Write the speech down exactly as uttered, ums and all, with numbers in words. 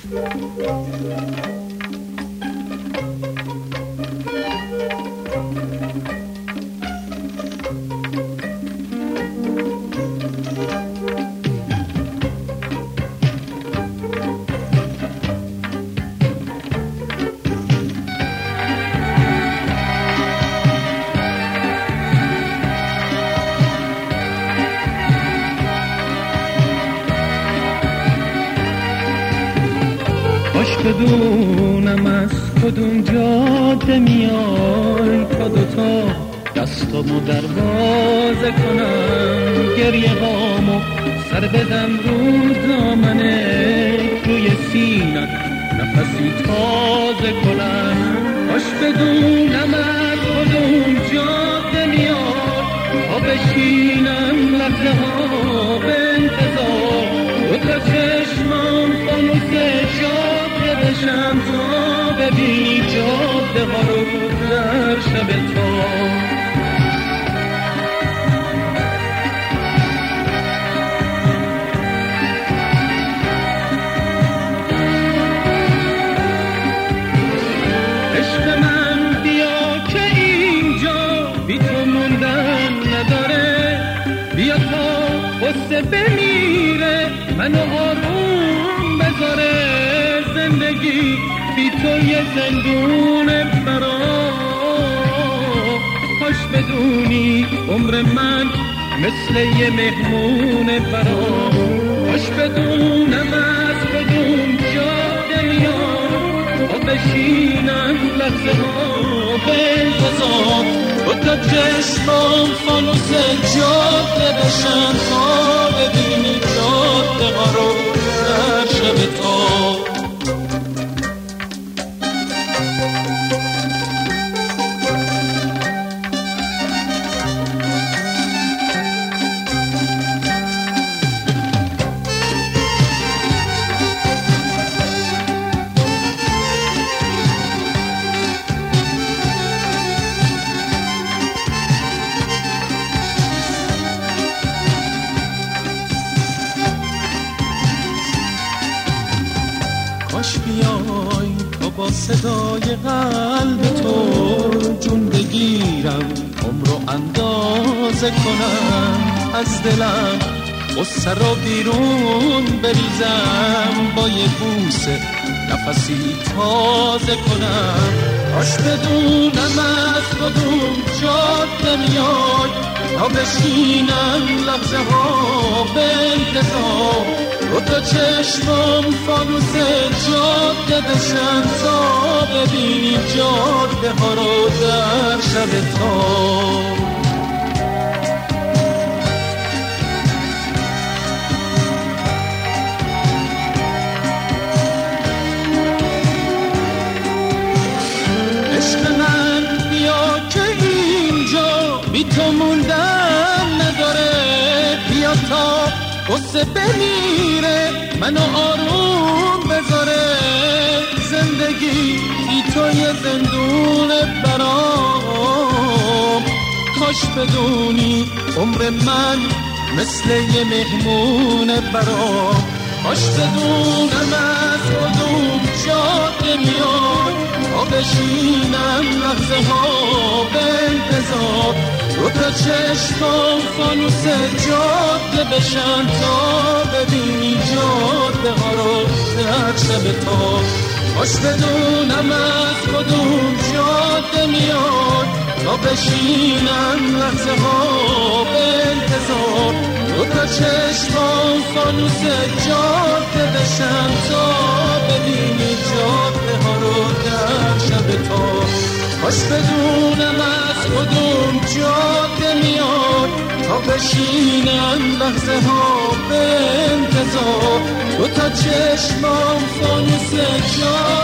بدونم از کدوم جاده میای تا دوتا دستامو دروازه کنم، گریه هامو سر بدم رو دامنه، روی سینم نفسی تازه کنم. باش بدونم از کدوم جاده میای تا بشینم لحظه ها به انتظار، دوتا چشمام فانوس جاده بشم تا ببینی جاده ها رو در شب تار. عشق من بیا که اینجا بی تو موندن نداره، بیا تا غصه بمیره منو آروم بذاره، زندگی بی تو یه زندونه برا. کاش بدونی عمر من مثل یه مهمونه برا، کاش بدونم از کدوم جاده میام تا بشینم لحظه ها به انتظار، دوتا چشمام فانوس جاده بشن تا ببینی جاده ها رو در شب تار. کاش بیای تا با صدای قلب تو جون بگیرم، عمرو اندازه کنم، از دلم غصه رو بیرون بریزم، با یه بوسه نفسی تازه کنم. کاش بدونم از کدوم جاده میای تا بشینم لحظه ها به انتظار، دوتا چشمام فانوس جاده بشن تا ببینی جاده ها رو در شب تار. عشق من بیا که اینجا بی تو موندن نداره، بیا تا غصه بمیره منو آروم بذاره، زندگی بی تو یه زندونه برام. کاش بدونی عمر من مثل یه مهمونه برام، کاش بدونم از کدوم جاده میای تا بشینم لحظه ها به انتظار، دوتا چشمام فانوس جاده بشن تا ببینی جاده ها رو در شب تار. کاش بدونم از کدوم جاده میاد تا بشینم لحظه ها به انتظار، دوتا چشمام فانوس جاده بشن تا ببینی جاده ها رو در شب تار. کاش بدونم از کدوم جاده میاد تا بشینم لحظه ها به انتظار، دوتا چشمام فانوس جاده